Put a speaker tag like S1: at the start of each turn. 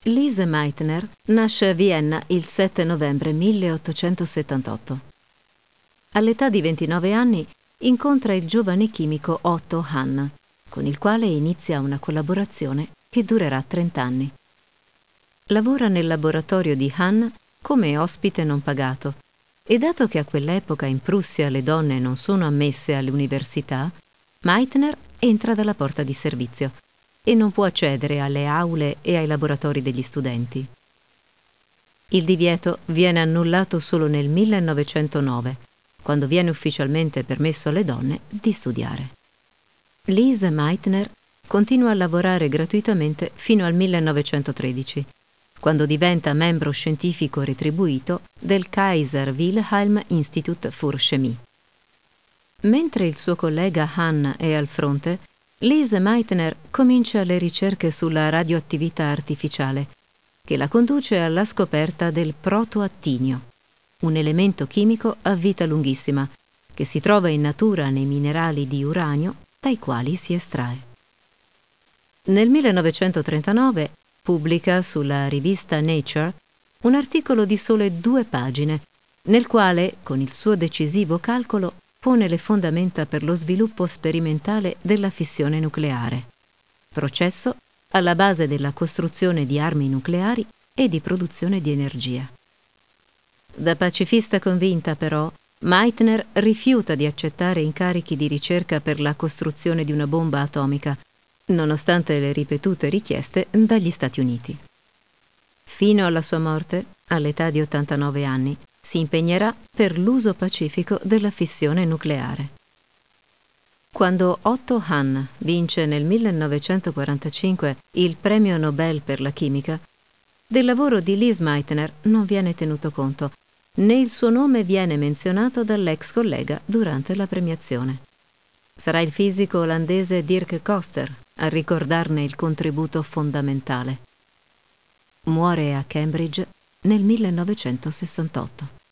S1: Lise Meitner nasce a Vienna il 7 novembre 1878. All'età di 29 anni incontra il giovane chimico Otto Hahn, con il quale inizia una collaborazione che durerà 30 anni. Lavora nel laboratorio di Hahn come ospite non pagato e dato che a quell'epoca in Prussia le donne non sono ammesse alle università, Meitner entra dalla porta di servizio e non può accedere alle aule e ai laboratori degli studenti. Il divieto viene annullato solo nel 1909, quando viene ufficialmente permesso alle donne di studiare. Lise Meitner continua a lavorare gratuitamente fino al 1913, quando diventa membro scientifico retribuito del Kaiser Wilhelm Institut für Chemie. Mentre il suo collega Hahn è al fronte, Lise Meitner comincia le ricerche sulla radioattività artificiale, che la conduce alla scoperta del protoattinio, un elemento chimico a vita lunghissima, che si trova in natura nei minerali di uranio dai quali si estrae. Nel 1939 pubblica sulla rivista Nature un articolo di sole 2 pagine, nel quale, con il suo decisivo calcolo, pone le fondamenta per lo sviluppo sperimentale della fissione nucleare, processo alla base della costruzione di armi nucleari e di produzione di energia. Da pacifista convinta, però, Meitner rifiuta di accettare incarichi di ricerca per la costruzione di una bomba atomica, nonostante le ripetute richieste dagli Stati Uniti. Fino alla sua morte, all'età di 89 anni, si impegnerà per l'uso pacifico della fissione nucleare. Quando Otto Hahn vince nel 1945 il premio Nobel per la chimica, del lavoro di Lise Meitner non viene tenuto conto, né il suo nome viene menzionato dall'ex collega durante la premiazione. Sarà il fisico olandese Dirk Koster a ricordarne il contributo fondamentale. Muore a Cambridge nel 1968.